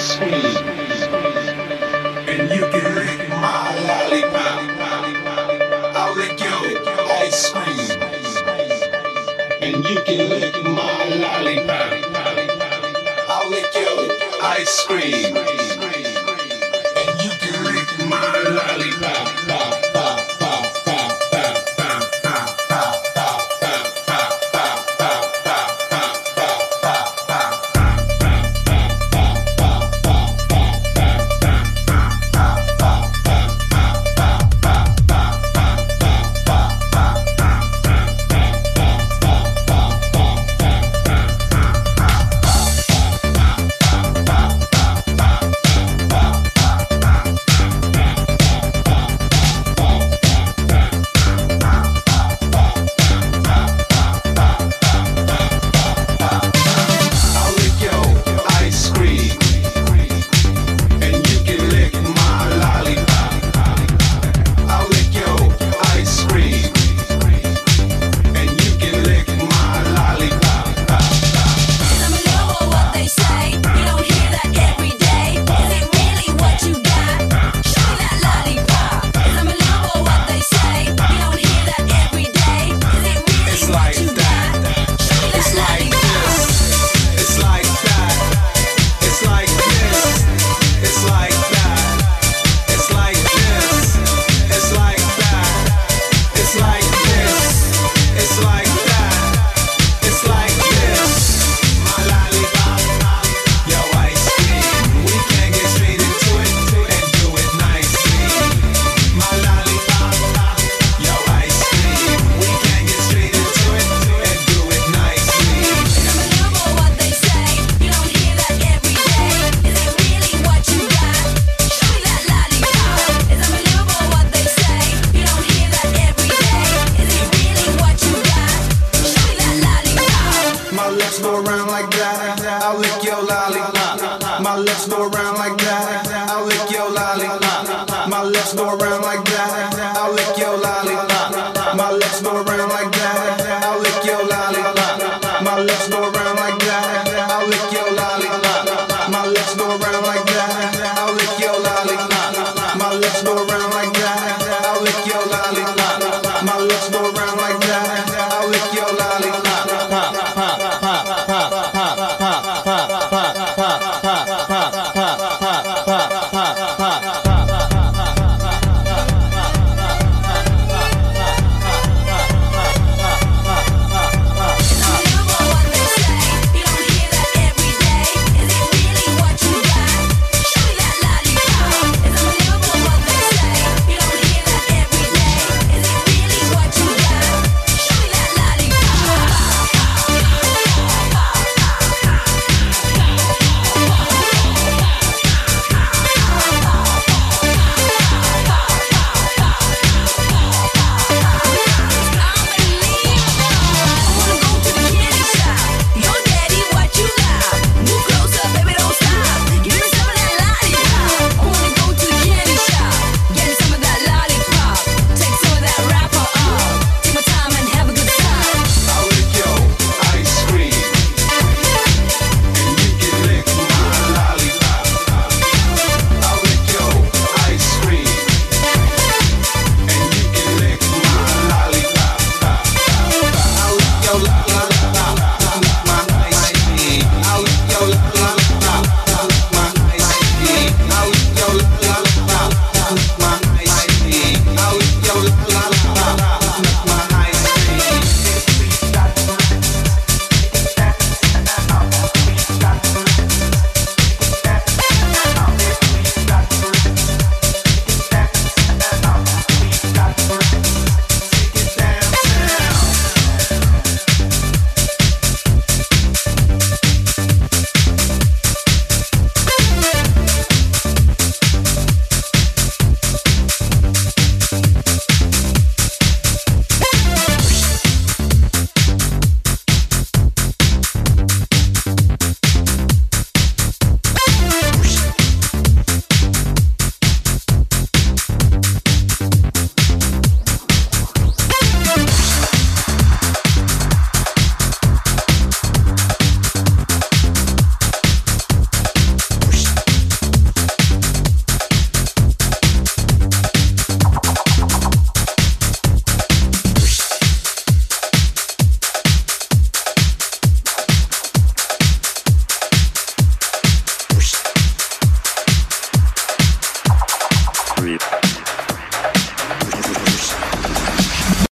ice cream, and you can lick my lollipop. I'll lick your ice cream, and you can lick my lollipop. I'll lick your ice cream, and you can lick my lollipop. Go around like that, I'll lick your lollipop. My lips go around like that, I'll lick your lollipop. My lips go around like that, I'll lick your lollipop. My lips go around like that, I'll lick your lollipop. My lips go around like that, I'll lick your lollipop. My lips go around like that,